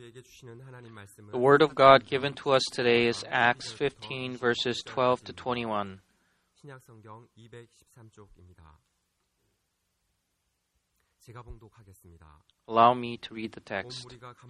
The word of God given to us today is Acts 15, verses 12 to 21. 신약성경 213쪽입니다. 제가 봉독하겠습니다. Allow me to read the text.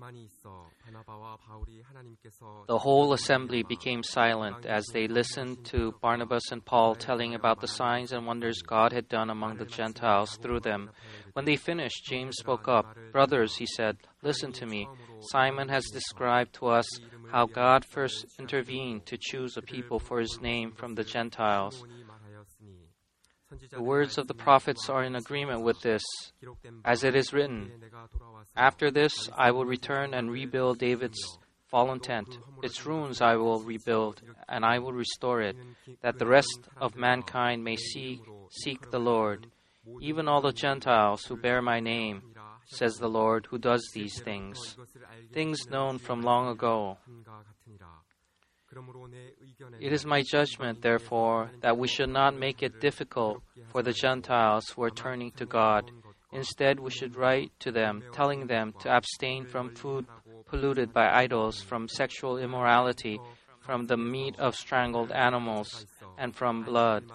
The whole assembly became silent as they listened to Barnabas and Paul telling about the signs and wonders God had done among the Gentiles through them. When they finished, James spoke up. "Brothers," he said, "listen to me. Simon has described to us how God first intervened to choose a people for his name from the Gentiles. The words of the prophets are in agreement with this, as it is written, 'After this I will return and rebuild David's fallen tent. Its ruins I will rebuild, and I will restore it, that the rest of mankind may seek the Lord, even all the Gentiles who bear my name, says the Lord, who does these things known from long ago.' It is my judgment, therefore, that we should not make it difficult for the Gentiles who are turning to God. Instead, we should write to them, telling them to abstain from food polluted by idols, from sexual immorality, from the meat of strangled animals, and from blood.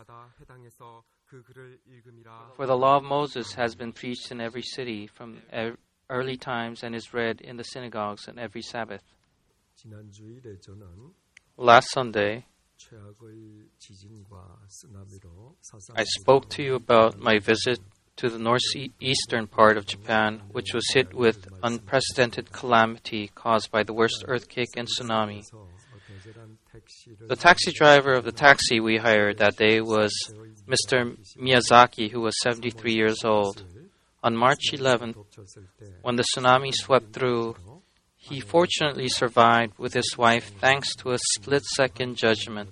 For the law of Moses has been preached in every city from early times and is read in the synagogues on every Sabbath." Last Sunday, I spoke to you about my visit to the northeastern part of Japan, which was hit with unprecedented calamity caused by the worst earthquake and tsunami. The taxi driver of the taxi we hired that day was Mr. Miyazaki, who was 73 years old. On March 11th, when the tsunami swept through, he fortunately survived with his wife thanks to a split-second judgment.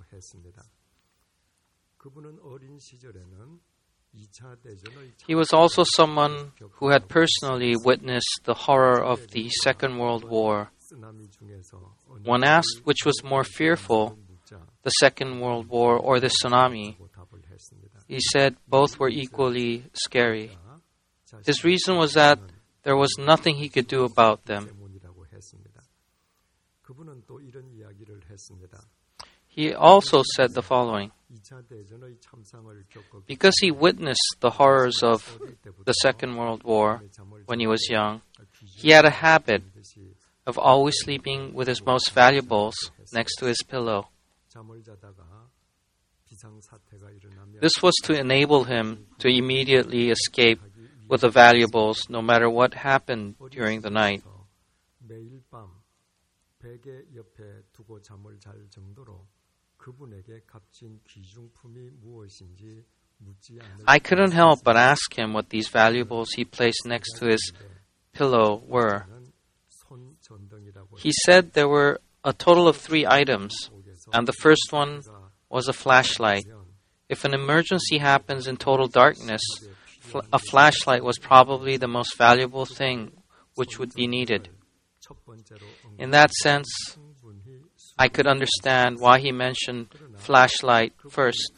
He was also someone who had personally witnessed the horror of the Second World War. When asked which was more fearful, the Second World War or the tsunami, he said both were equally scary. His reason was that there was nothing he could do about them. He also said the following: because he witnessed the horrors of the Second World War when he was young, he had a habit of always sleeping with his most valuables next to his pillow. This was to enable him to immediately escape with the valuables no matter what happened during the night. I couldn't help but ask him what these valuables he placed next to his pillow were. He said there were a total of 3 items, and the first one was a flashlight. If an emergency happens in total darkness, a flashlight was probably the most valuable thing which would be needed. In that sense, I could understand why he mentioned flashlight first.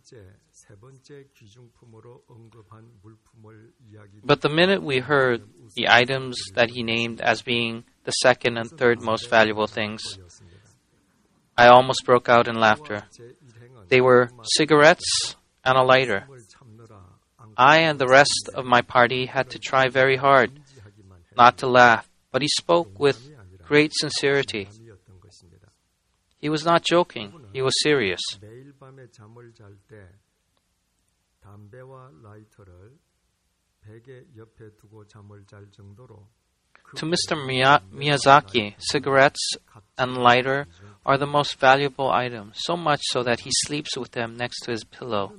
But the minute we heard the items that he named as being the second and third most valuable things, I almost broke out in laughter. They were cigarettes and a lighter. I and the rest of my party had to try very hard not to laugh, but he spoke with great sincerity. He was not joking, he was serious. To Mr. Miyazaki, cigarettes and lighter are the most valuable items, so much so that he sleeps with them next to his pillow.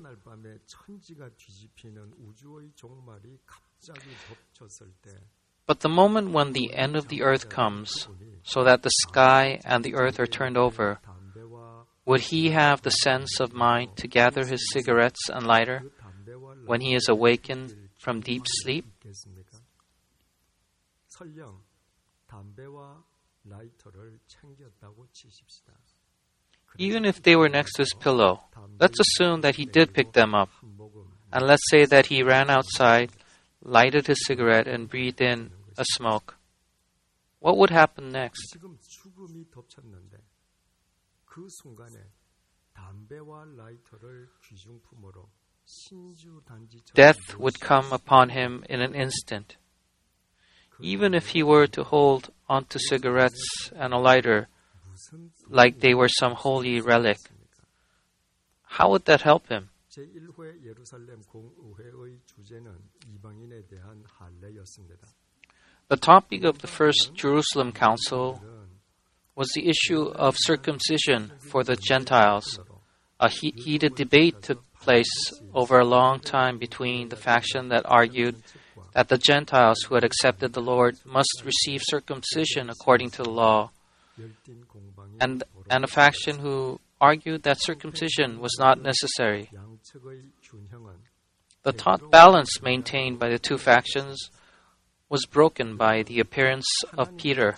But the moment when the end of the earth comes, so that the sky and the earth are turned over, would he have the sense of mind to gather his cigarettes and lighter when he is awakened from deep sleep? Even if they were next to his pillow, let's assume that he did pick them up. And let's say that he ran outside, lighted his cigarette, and breathed in a smoke. what would happen next? 지금 죽음이 덮쳤는데 그 순간에 담배와 라이터를 귀중품으로 신주 단지처럼 Death would come upon him in an instant. Even if he were to hold onto cigarettes and a lighter like they were some holy relic, how would that help him? 제1회 예루살렘 공의회의 주제는 이방인에 대한 할례였습니다. The topic of the First Jerusalem Council was the issue of circumcision for the Gentiles. A heated debate took place over a long time between the faction that argued that the Gentiles who had accepted the Lord must receive circumcision according to the law, and a faction who argued that circumcision was not necessary. The taut balance maintained by the two factions was broken by the appearance of Peter.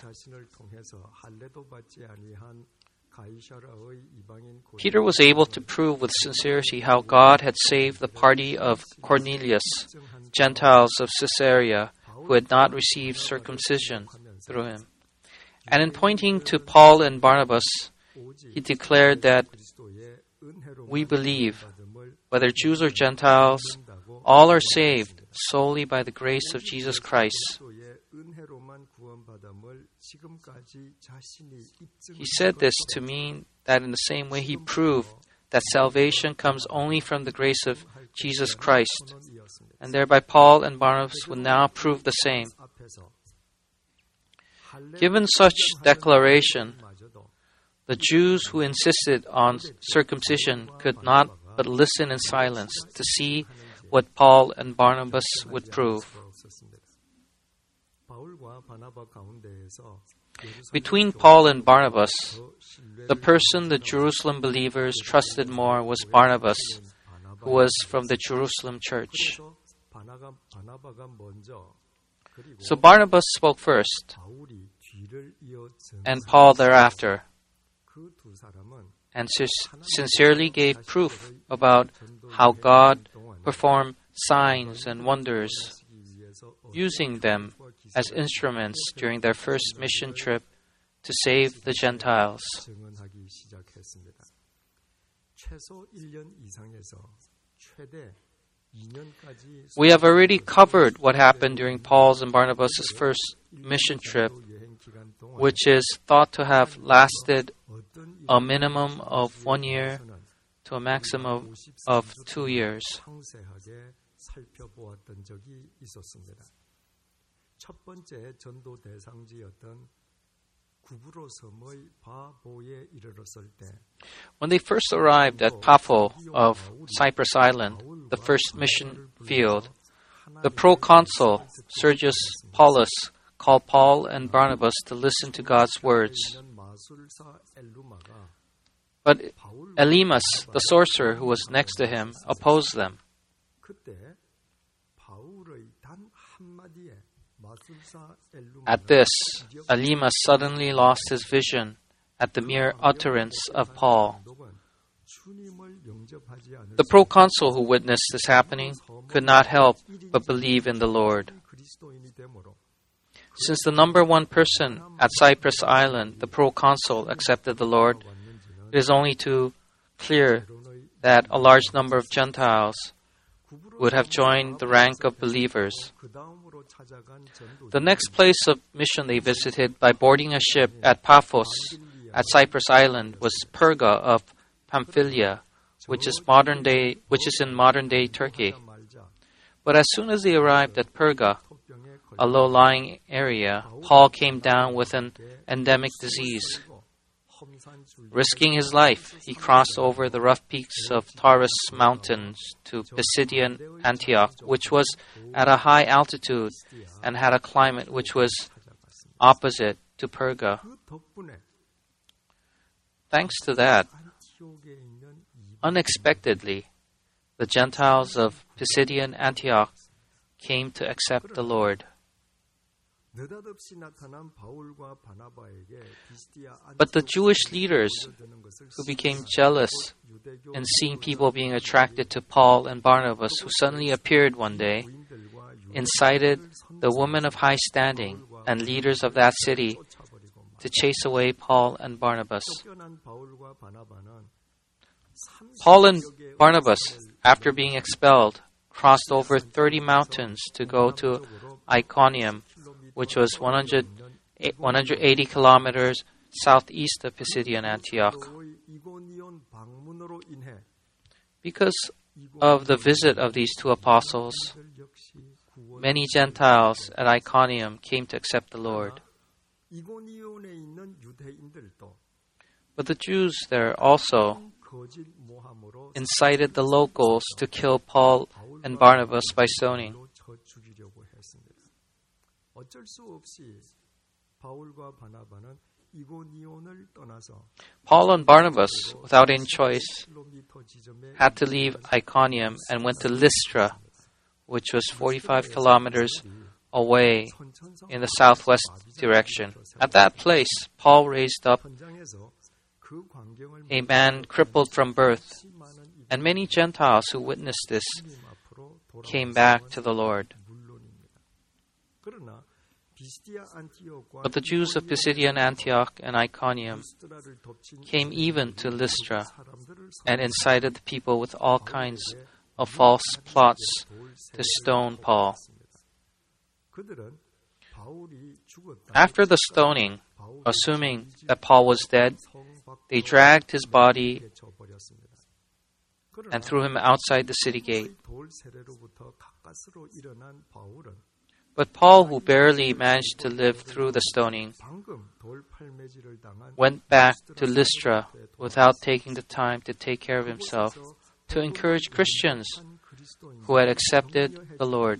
Peter was able to prove with sincerity how God had saved the party of Cornelius, Gentiles of Caesarea, who had not received circumcision through him. And in pointing to Paul and Barnabas, he declared that we believe, whether Jews or Gentiles, all are saved solely by the grace of Jesus Christ. He said this to mean that in the same way he proved that salvation comes only from the grace of Jesus Christ, and thereby Paul and Barnabas would now prove the same. Given such declaration, the Jews who insisted on circumcision could not but listen in silence to see what Paul and Barnabas would prove. Between Paul and Barnabas, the person the Jerusalem believers trusted more was Barnabas, who was from the Jerusalem church. So Barnabas spoke first, and Paul thereafter, and sincerely gave proof about how God performed signs and wonders, using them as instruments during their first mission trip to save the Gentiles. We have already covered what happened during Paul's and Barnabas' first mission trip, which is thought to have lasted a minimum of 1 year to a maximum of 2 years. When they first arrived at Paphos of Cyprus Island, the first mission field, the proconsul, Sergius Paulus, called Paul and Barnabas to listen to God's words. But Elymas, the sorcerer who was next to him, opposed them. At this, Elymas suddenly lost his vision at the mere utterance of Paul. The proconsul who witnessed this happening could not help but believe in the Lord. Since the number one person at Cyprus Island, the proconsul, accepted the Lord, it is only too clear that a large number of Gentiles would have joined the rank of believers. The next place of mission they visited by boarding a ship at Paphos at Cyprus Island was Perga of Pamphylia, which is in modern-day Turkey. But as soon as they arrived at Perga, a low-lying area, Paul came down with an endemic disease. Risking his life, he crossed over the rough peaks of Taurus Mountains to Pisidian Antioch, which was at a high altitude and had a climate which was opposite to Perga. Thanks to that, unexpectedly, the Gentiles of Pisidian Antioch came to accept the Lord. 느닷없이 나타난 바울과 바나바에게 비스디아 But the Jewish leaders who became jealous in seeing people being attracted to Paul and Barnabas, who suddenly appeared one day, incited the women of high standing and leaders of that city to chase away Paul and Barnabas. Paul and Barnabas, after being expelled, crossed over 30 mountains to go to Iconium, which was 180 kilometers southeast of Pisidian Antioch. Because of the visit of these two apostles, many Gentiles at Iconium came to accept the Lord. But the Jews there also incited the locals to kill Paul and Barnabas by stoning. Paul and Barnabas, without any choice, had to leave Iconium and went to Lystra, which was 45 kilometers away in the southwest direction. At that place, Paul raised up a man crippled from birth, and many Gentiles who witnessed this came back to the Lord. But the Jews of Pisidian Antioch and Iconium came even to Lystra and incited the people with all kinds of false plots to stone Paul. After the stoning, assuming that Paul was dead, they dragged his body and threw him outside the city gate. But Paul, who barely managed to live through the stoning, went back to Lystra without taking the time to take care of himself, to encourage Christians who had accepted the Lord.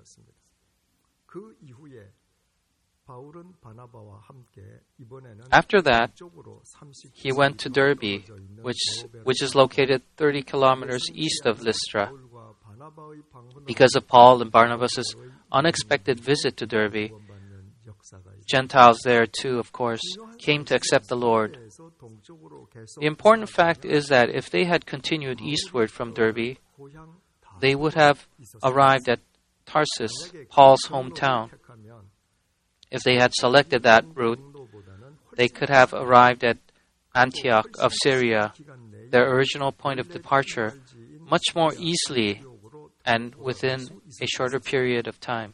After that, he went to Derbe, which is located 30 kilometers east of Lystra. Because of Paul and Barnabas' unexpected visit to Derbe, Gentiles there too, of course, came to accept the Lord. The important fact is that if they had continued eastward from Derbe, they would have arrived at Tarsus, Paul's hometown. If they had selected that route, they could have arrived at Antioch of Syria, their original point of departure, much more easily and within a shorter period of time.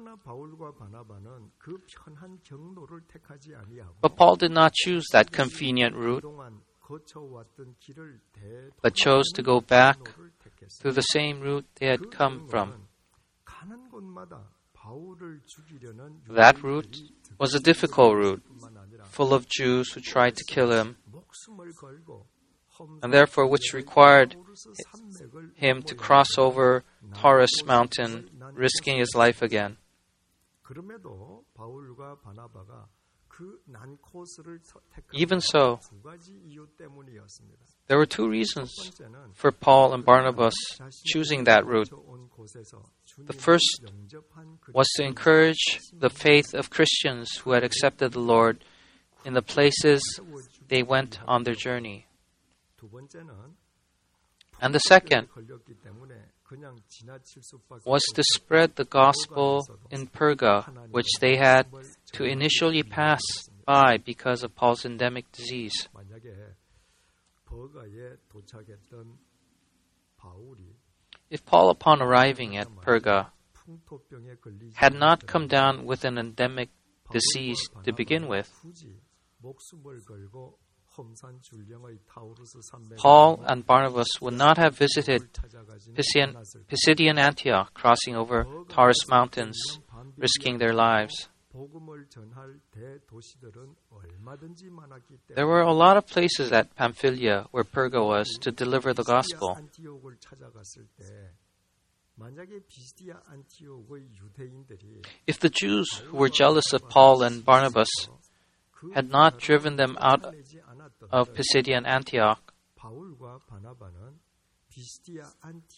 But Paul did not choose that convenient route, but chose to go back through the same route they had come from. That route was a difficult route, full of Jews who tried to kill him, and therefore which required him to cross over Taurus mountain, risking his life again. Even so, there were two reasons for Paul and Barnabas choosing that route. The first was to encourage the faith of Christians who had accepted the Lord in the places they went on their journey. And the second was to spread the gospel in Perga, which they had to initially pass by because of Paul's endemic disease. If Paul, upon arriving at Perga, had not come down with an endemic disease to begin with, Paul and Barnabas would not have visited Pisidian Antioch, crossing over Taurus mountains, risking their lives. There were a lot of places at Pamphylia where Perga was to deliver the gospel. If the Jews who were jealous of Paul and Barnabas had not driven them out of Pisidian Antioch,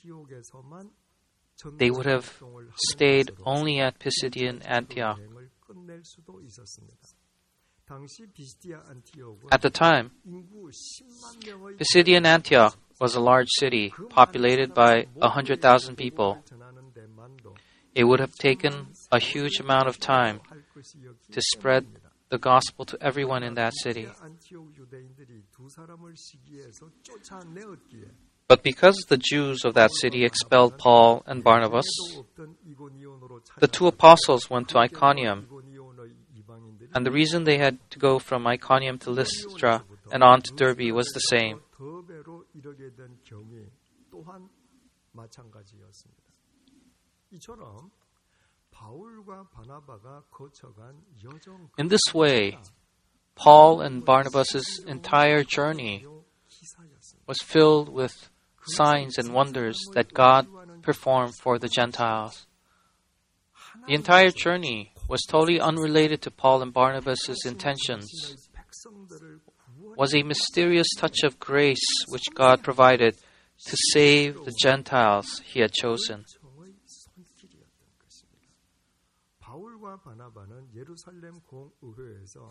they would have stayed only at Pisidian Antioch 끝낼 수도 있었습니다. 당시 비스디아 안티옥은 At the time, 인구 10만 명의 Pisidian Antioch was a large city populated by 100,000 people. 전하는 데만도 It would have taken a huge amount of time 할 것이었기 to spread the gospel to everyone in that city. 안티옥 유대인들이 두 사람을 시기해서 쫓아내었기에 But because the Jews of that city expelled Paul and Barnabas, 없던 이고니온으로 the two apostles went to Iconium. 이고니온의 이방인들이 And the reason they had to go from Iconium to Lystra and on to Derbe was the same. 더배로 이르게 된 경위 또한 마찬가지였습니다. 이처럼 바울과 바나바가 거쳐간 여정 In this way, Paul and Barnabas' entire journey 기사였습니다. was filled with signs and wonders that God performed for the Gentiles. The entire journey was totally unrelated to Paul and Barnabas' intentions. 백성들을 Was a mysterious touch of grace which God provided to save the Gentiles He had chosen. 구원의 손길이었던 것입니다. 바울과 바나바는 예루살렘 공의회에서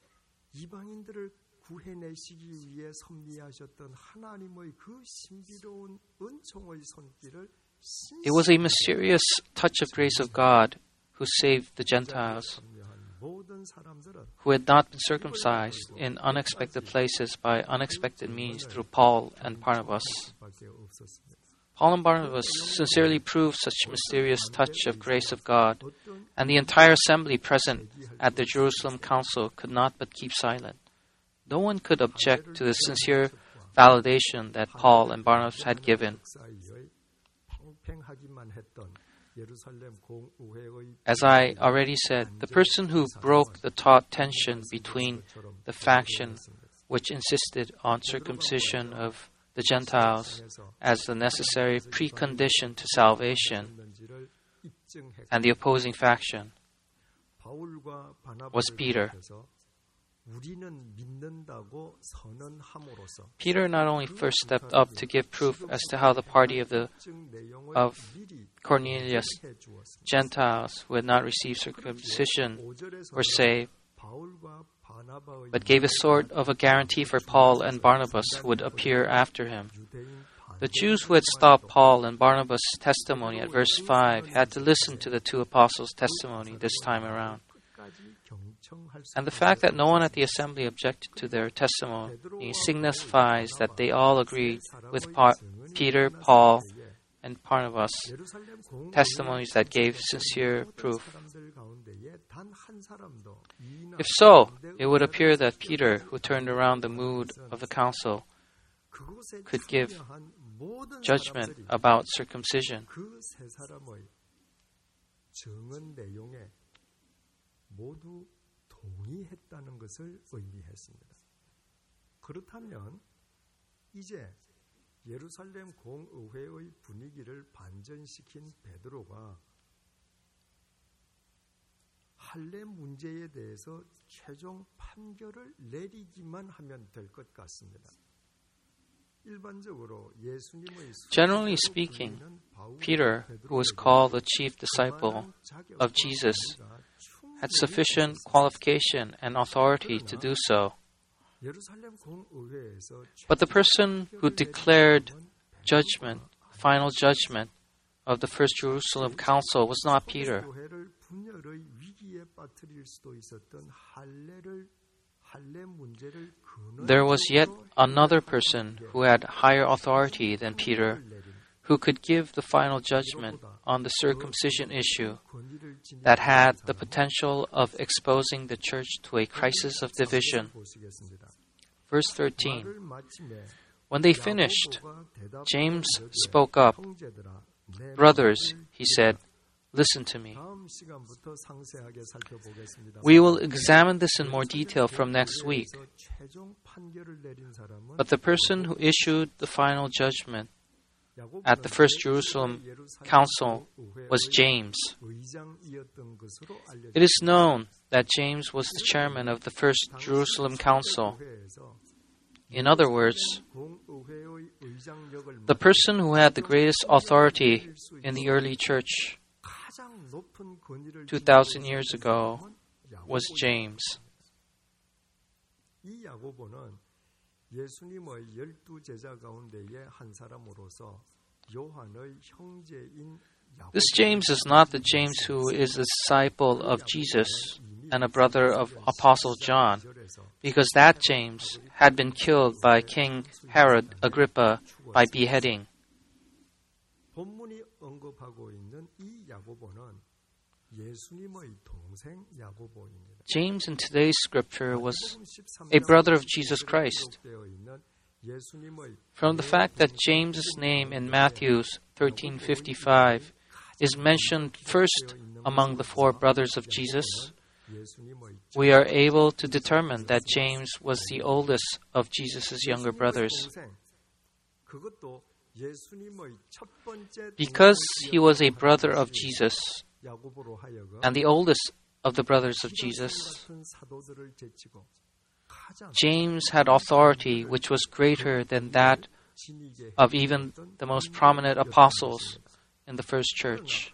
이방인들을 구해내시기 위해 섭리하셨던 하나님의 그 신비로운 은총의 손길을 It was a mysterious touch of grace of God who saved the Gentiles, 모든 사람들은 who had not been circumcised in unexpected places by unexpected means through Paul and Barnabas. 밖에 없었습니다. Paul and Barnabas sincerely proved such mysterious touch of grace of God, and the entire assembly present at the Jerusalem Council could not but keep silent. No one could object to the sincere validation that Paul and Barnabas had given. 사이의 팽팽하기만 했던 예루살렘 공의회의 As I already said, the person who broke the taut tension between the faction which insisted on circumcision of the Gentiles as the necessary precondition to salvation 있는지를 입증했고 and the opposing faction 바울과 was 바나바를 Peter. 통해서 우리는 믿는다고 선언함으로써 Peter not only first stepped up to give proof as to how the party of the 입증 내용을 of 미리 Cornelius 해 주었습니다. Gentiles who had not received circumcision 5절에서 were saved, 바울과 바나바의 but gave a sort of a guarantee for Paul and Barnabas who would appear after him. 유대인 The Jews who had stopped Paul and Barnabas' testimony at verse 5 had to listen to the two apostles' testimony this time around. 반까지 경청할 수 And the fact that no one at the assembly objected to their testimony signifies that they all agreed with Peter, Paul, and Barnabas' 예루살렘 공의회 testimonies that gave sincere proof. 사람들 가운데에 단 한 사람도 이나 If so, it would appear that Peter, who turned around the mood of the council, 그곳에 could give 참여한 모든 judgment 사람들이 about circumcision. 그 세 사람의 증언 내용에 모두 동의했다는 것을 의미했습니다. 그렇다면 이제 예루살렘 공의회의 분위기를 반전시킨 베드로가 할례 문제에 대해서 최종 판결을 내리기만 하면 될 것 같습니다. 일반적으로 예수님의 Generally speaking, Peter, who was called the chief disciple of Jesus, had sufficient qualification and authority to do so. But the person who declared judgment, final judgment, of the First Jerusalem Council was not Peter. There was yet another person who had higher authority than Peter, who could give the final judgment on the circumcision issue that had the potential of exposing the church to a crisis of division. Verse 13. When they finished, James spoke up. "Brothers," he said, "listen to me. We will examine this in more detail from next week. But the person who issued the final judgment at the First Jerusalem Council was James. It is known that James was the chairman of the First Jerusalem Council. In other words, the person who had the greatest authority in the early church 2,000 years ago was James. 이 야고보는 예수님의 12제자 가운데의 한 사람으로서 요한의 형제인 This James is not the James who is a disciple of Jesus and a brother of Apostle John, because that James had been killed by King Herod Agrippa by beheading. 본문이 언급하고 있는 이 야고보는 예수님의 동생 야고보입니다. James in today's scripture was a brother of Jesus Christ. From the fact that James's name in Matthew 13:55 is mentioned first among the four brothers of Jesus, we are able to determine that James was the oldest of Jesus' younger brothers. Because he was a brother of Jesus and the oldest of the brothers of Jesus, James had authority which was greater than that of even the most prominent apostles in the first church.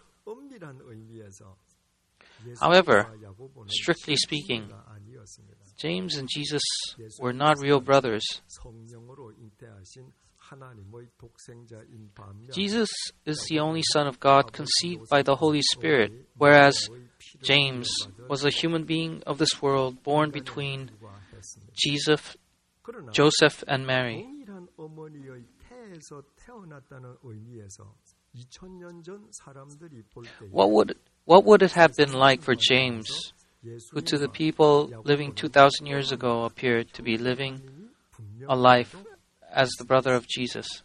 However, strictly speaking, James and Jesus were not real brothers. Jesus is the only Son of God conceived by the Holy Spirit, whereas James was a human being of this world born between Joseph and Mary. What would it have been like for James, who to the people living 2,000 years ago appeared to be living a life as the brother of Jesus?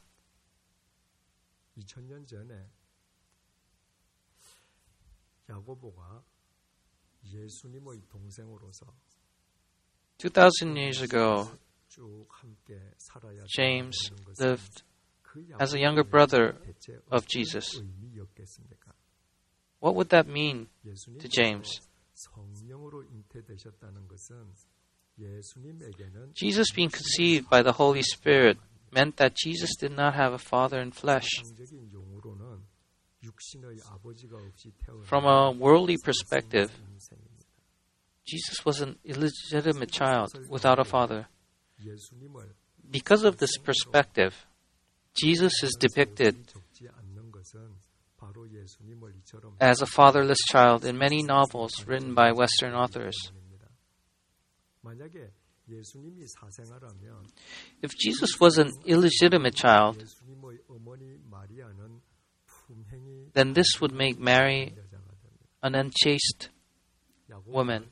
2000년 전에 야고보가 예수님의 동생으로서 2,000 years ago, James lived as a younger brother of Jesus. What would that mean to James? Jesus being conceived by the Holy Spirit meant that Jesus did not have a father in flesh. From a worldly perspective, Jesus was an illegitimate child without a father. Because of this perspective, Jesus is depicted as a fatherless child in many novels written by Western authors. If Jesus was an illegitimate child, then this would make Mary an unchaste woman.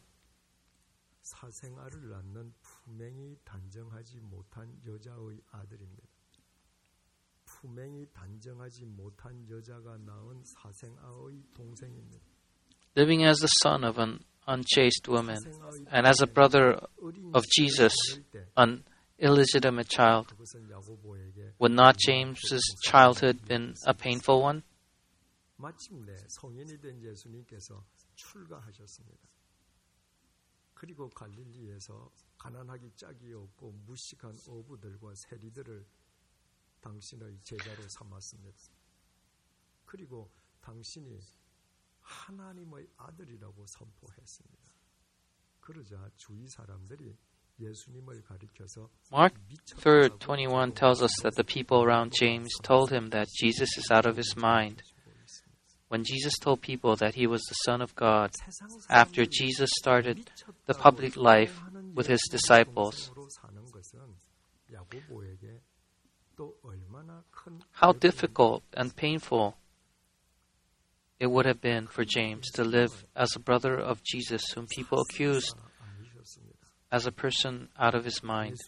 Living as the son of an unchaste woman, and as a brother of Jesus, an illegitimate child, would not James's childhood been a painful one? 마침내 성인이 된 예수님께서 출가하셨습니다. 그리고 갈릴리에서 가난하기 짝이 없고 무식한 어부들과 세리들을 당신의 제자로 삼았습니다. 그리고 당신이 하나님의 아들이라고 선포했습니다. 그러자 주위 사람들이 예수님을 가리켜서 Mark 3:21 tells us that the people around James told him that Jesus is out of his mind. When Jesus told people that he was the Son of God, after Jesus started the public life with his disciples, how difficult and painful it would have been for James to live as a brother of Jesus, whom people accused as a person out of his mind.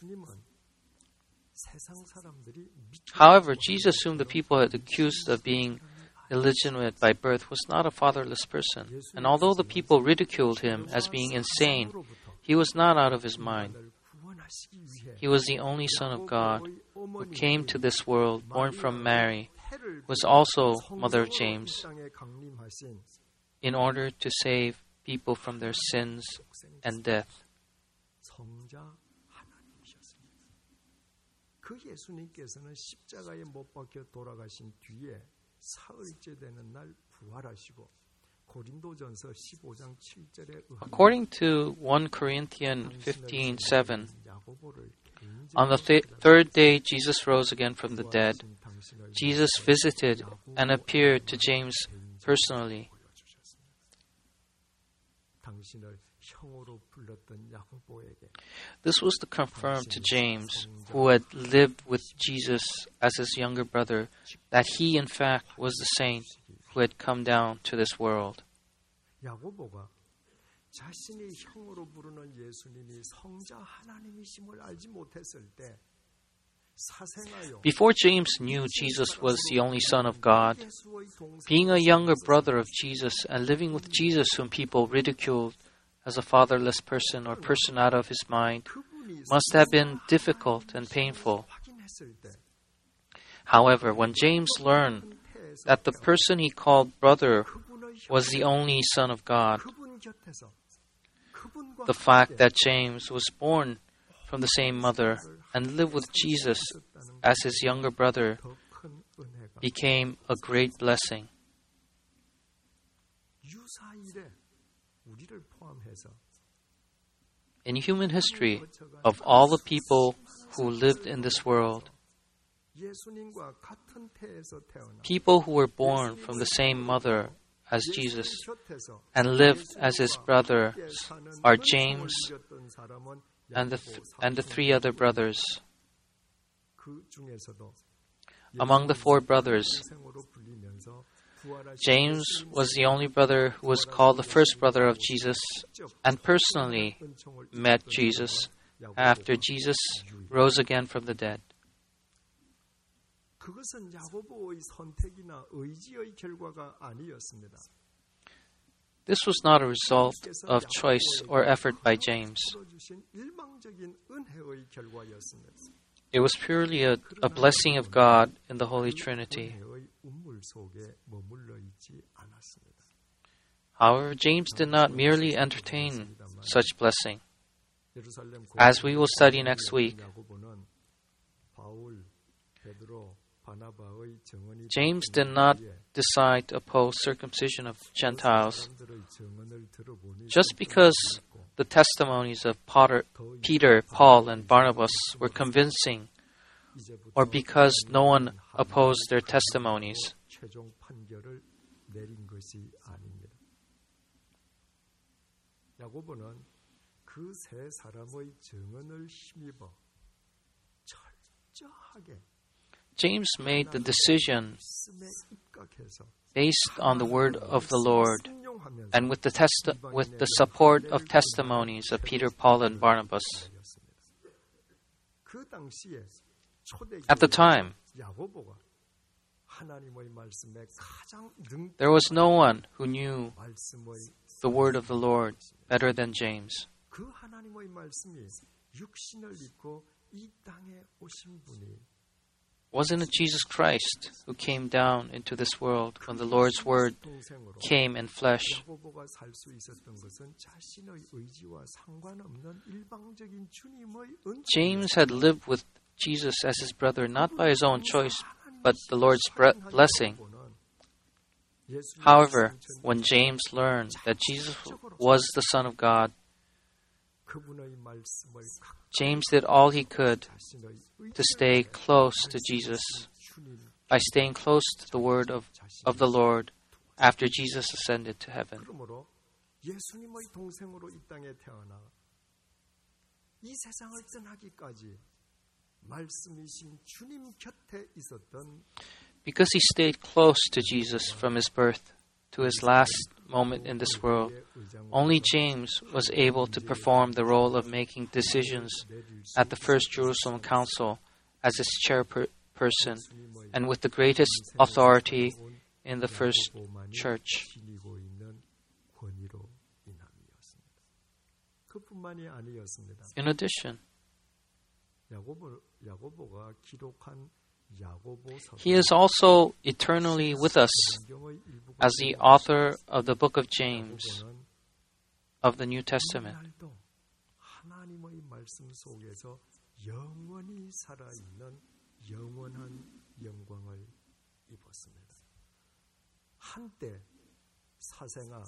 However, Jesus, whom the people had accused of being illegitimate by birth, was not a fatherless person. And although the people ridiculed him as being insane, he was not out of his mind. He was the only Son of God who came to this world, born from Mary, who was also mother of James, in order to save people from their sins and death. 그 예수님께서는 십자가에 못 박혀 돌아가신 뒤에 사흘째 되는 날 부활하시고 고린도전서 15장 7절에 According to 1 Corinthians 15:7, 야고보를 on the third day Jesus rose again from the dead. Jesus visited and appeared to James personally. 당신을 형으로 불렀던 야고보에게 This was to confirm to James, who had lived with Jesus as his younger brother, that he in fact was the saint who had come down to this world. 야고보가 자신이 형으로 부르는 예수님이 성자 하나님이심을 알지 못했을 때 사생하여 Before James knew Jesus was the only Son of God, being a younger brother of Jesus and living with Jesus whom people ridiculed as a fatherless person or person out of his mind must have been difficult and painful. 확인했을 때 However, when James learned that the person he called brother 그분의 was the only Son of God, 그분 곁에서 그분과 the fact that James was born from the same mother and lived with Jesus as his younger brother 더 큰 은혜가 became a great blessing. 유사일에 우리를 포함해서 In human history, of all the people who lived in this world, 예수님과 같은 태에서 태어나 people who were born from the same mother as Jesus 곁에서 and lived as his brothers 사는 are 은총을 James 누렸던 사람은 and 야고보, the three other brothers. 그 중에서도 Among the four brothers, 생으로 불리면서 부활하신 James was the only brother who was called the first brother of Jesus and personally 은총을 met Jesus after Jesus rose again from the dead. 그것은 야고보의 선택이나 의지의 결과가 아니었습니다. This was not a result of choice or effort by James. 주신 일방적인 은혜의 결과였습니다. It was purely a blessing of God in the Holy Trinity. 은혜의 운물 속에 머물러 있지 않았습니다. However, James did not merely entertain such blessing. 예루살렘 As we will study next week, 야고보는 바울, 베드로, 바나바의 정언이 James did not decide to oppose circumcision of Gentiles 사람들의 정언을 들어보니 just because the testimonies of Peter, Paul, and Barnabas were convincing, or because no one opposed their testimonies. 최종 판결을 내린 것이 아닙니다. 야고보는 그 세 사람의 정언을 힘입어 철저하게 James made the decision 말씀에 입각해서 based on the word of the Lord 순종하면서 and with the support of testimonies of Peter, Paul, and Barnabas. 그 당시에 초대 At the time, 야고보가 하나님의 말씀에 가장 능 there was no one who knew 말씀의 the word of the Lord better than James. 그 하나님의 말씀이 육신을 입고 이 땅에 오신 분이 Wasn't it Jesus Christ who came down into this world when the Lord's word 동생으로 came in flesh? 야고보가 살 수 있었던 것은 자신의 의지와 상관없는 일방적인 주님의 은총. James had lived with Jesus as his brother not by his own choice, but the Lord's blessing. However, when James learned that Jesus was the Son of God, 그분의 말씀을 James did all he could 자신의 to stay close to Jesus 주님 by staying close to the word of the Lord after Jesus ascended to heaven. 그러므로 예수님의 동생으로 이 땅에 태어나 이 세상을 떠나기까지 말씀이신 주님 곁에 있었던 Because he stayed close to Jesus from his birth to his last moment in this world, only James was able to perform the role of making decisions at the First Jerusalem Council as its chairperson and with the greatest authority in the First Church. 지니고 있는 권위로 인함이었습니다. 그뿐만이 아니었습니다. In addition, 야고보가 기록한 야고보서 he is also eternally with us as the author of the book of James of the New Testament. 오늘날도 하나님의 말씀 속에서 영원히 살아있는 영원한 영광을 입었습니다. 한때 사생아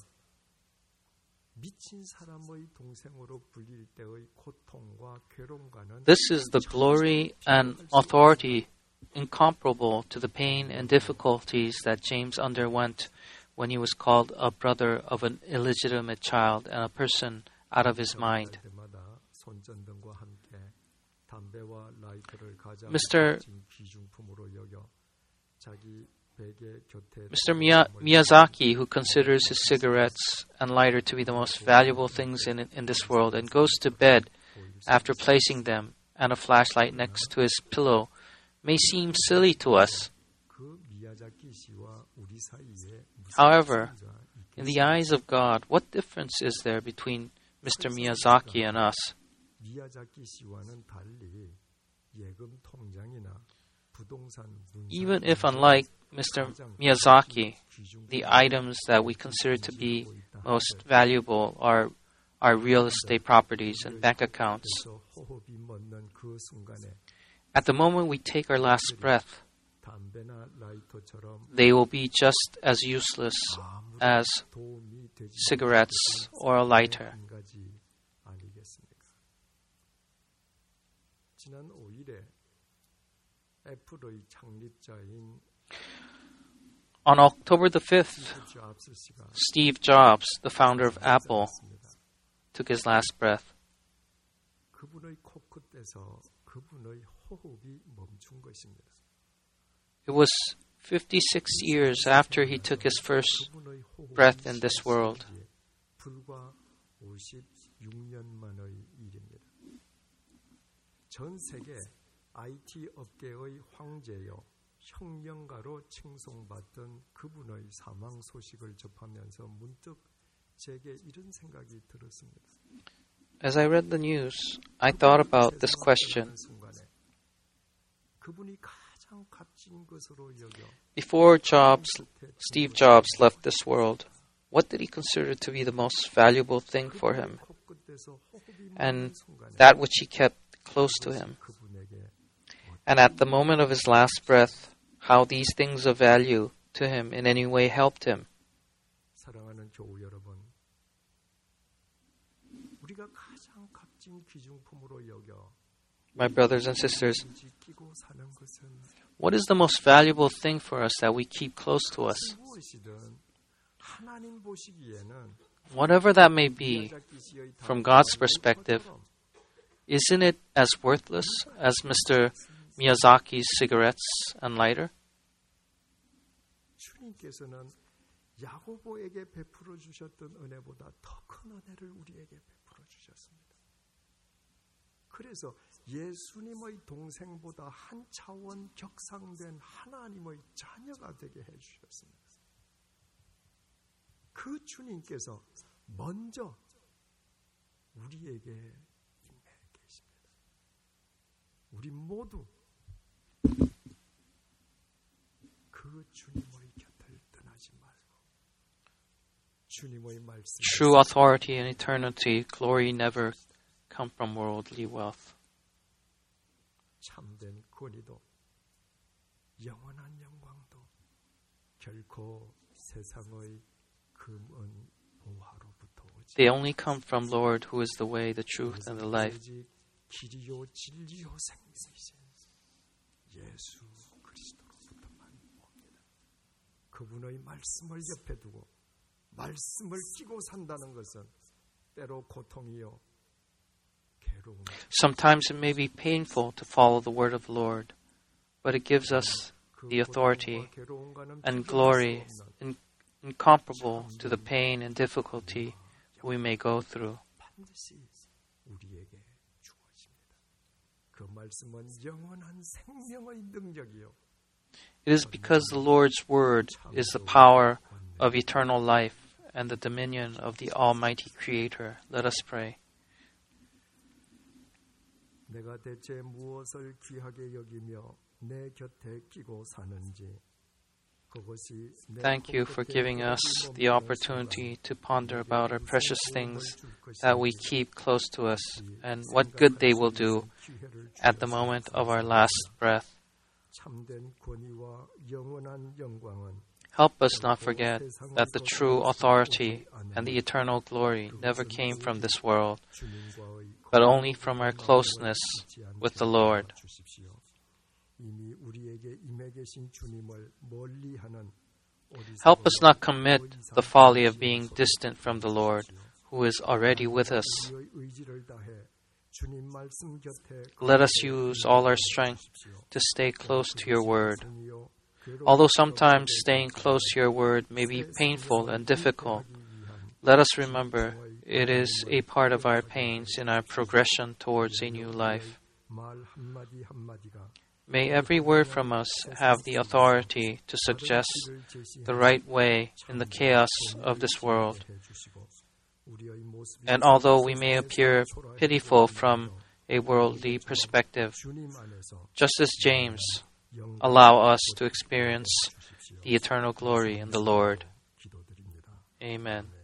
미친 사람의 동생으로 불릴 때의 고통과 괴로움과는 This is the glory and authority incomparable to the pain and difficulties that James underwent when he was called a brother of an illegitimate child and a person out of his mind. 때마다 손전등과 함께 담배와 라이터를 가장 Mr. 귀중품으로 여겨 자기 베개 곁에 Mr. Miyazaki, who considers his cigarettes and lighter to be the most valuable things in this world and goes to bed after placing them and a flashlight next to his pillow, may seem silly to us. 그 미야자키 씨와 우리 사이에 무슨 However, 차이가 in the eyes of God, what difference is there between Mr. Miyazaki and us? 미야자키 씨와는 달리 예금 통장이나 부동산 Even if, unlike Mr. Miyazaki, the items that we consider to be most valuable are our real estate properties and bank accounts. 호흡이 멎는 그 순간에 At the moment we take our last breath, 담배나 라이터처럼 they will be just as useless as 도움이 되지 cigarettes or a lighter. 한 가지 아니겠습니까? 지난 5일에 애플의 창립자인 On October the 5th, 잡스 씨가 Steve Jobs, the founder of Apple, took his last breath. 그분의 코끝에서 그분의 호흡이 멈춘 것입니다. It was 56 years after he took his first 그분의 호흡이 breath in this world. 불과 56년 만의 일입니다. 전 세계 IT 업계의 황제요 혁명가로 칭송받던 그분의 사망 소식을 접하면서 문득 제게 이런 생각이 들었습니다. As I read the news, I thought about this question. 순간에 그분이 가장 값진 것으로 여겨 Before Steve Jobs left this world, what did he consider to be the most valuable thing for him, 코끝에서 호흡이 and 멎는 순간에 that which he kept close to him? 그분에게 And at the moment of his last breath, how these things of value to him in any way helped him. 사랑하는 교우 여러분, 우리가 가장 값진 귀중품으로 여겨 My brothers and sisters, 지키고 사는 것은 what is the most valuable thing for us that we keep close to us? 무엇이든 하나님 보시기에는 Whatever that may be, from God's perspective, isn't it as worthless as Mr. Miyazaki's cigarettes and lighter? 주님께서는 야고보에게 베풀어 주셨던 은혜보다 더 큰 은혜를 우리에게 베풀어 주셨습니다. 그래서 예수님의 동생보다 한 차원 격상된 하나님의 자녀가 되게 해 주셨습니다. 그 주님께서 먼저 우리에게 임해 계십니다. 우리 모두 그 주님의 곁을 떠나지 말고 주님의 말씀 True authority and eternity, glory never come from worldly wealth. 참된 권위도 영원한 영광도 결코 세상의 금은 보화로부터 오지 They only come from Lord, who is the way, the truth, and the life. 오직 길이요 진리요 생명이신 예수 그리스도로부터만 옵니다. 그분의 말씀을 옆에 두고 말씀을 끼고 산다는 것은 때로 고통이요 괴로움 Sometimes it may be painful to follow the word of the Lord, but it gives us the authority and glory incomparable to the pain and difficulty we may go through. 반드시 우리에게 주어집니다. 그 말씀은 영원한 생명의 능력이요. It is because the Lord's word is the power of eternal life and the dominion of the Almighty Creator. Let us pray. 내가 대체 무엇을 귀하게 여기며 내 곁에 끼고 사는지 그것이 Thank you for giving us the opportunity to ponder about our precious things that we keep close to us and what good they will do at the moment of our last breath. 참된 권위와 영원한 영광은 Help us not forget that the true authority and the eternal glory never came from this world, but only from our closeness with the Lord. Help us not commit the folly of being distant from the Lord, who is already with us. Let us use all our strength to stay close to your word. Although sometimes staying close to your word may be painful and difficult, let us remember it is a part of our pains in our progression towards a new life. May every word from us have the authority to suggest the right way in the chaos of this world. And although we may appear pitiful from a worldly perspective, just as James, allow us to experience the eternal glory in the Lord. Amen.